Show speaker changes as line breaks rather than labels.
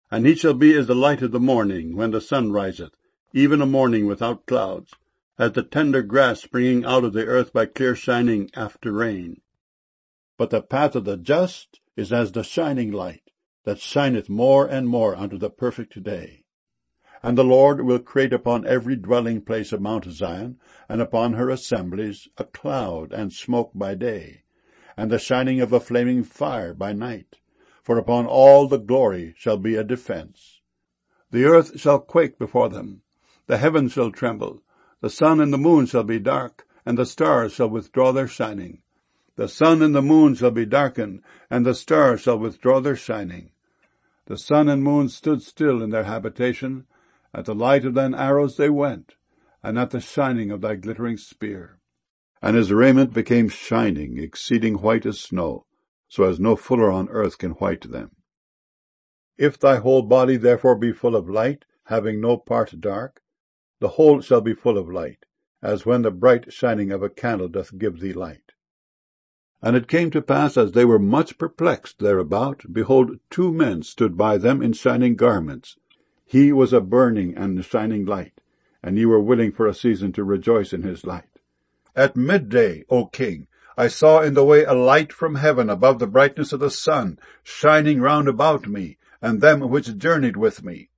And he shall be as the light of the morning, when the sun riseth, even a morning without clouds, as the tender grass springing out of the earth by clear shining after rain. But the path of the just is as the shining light, that shineth more and more unto the perfect day. And the Lord will create upon every dwelling place of Mount Zion, and upon her assemblies, a cloud and smoke by day, and the shining of a flaming fire by night. For upon all the glory shall be a defense. The earth shall quake before them, the heavens shall tremble, the sun and the moon shall be dark, and the stars shall withdraw their shining. The sun and the moon shall be darkened, and the stars shall withdraw their shining. The sun and moon stood still in their habitation. At the light of thine arrows they went, and at the shining of thy glittering spear. And his raiment became shining, exceeding white as snow, so as no fuller on earth can white them. If thy whole body therefore be full of light, having no part dark, the whole shall be full of light, as when the bright shining of a candle doth give thee light. And it came to pass, as they were much perplexed thereabout, behold, 2 men stood by them in shining garments. He was a burning and shining light, and ye were willing for a season to rejoice in his light. At midday, O king, I saw in the way a light from heaven above the brightness of the sun, shining round about me, and them which journeyed with me.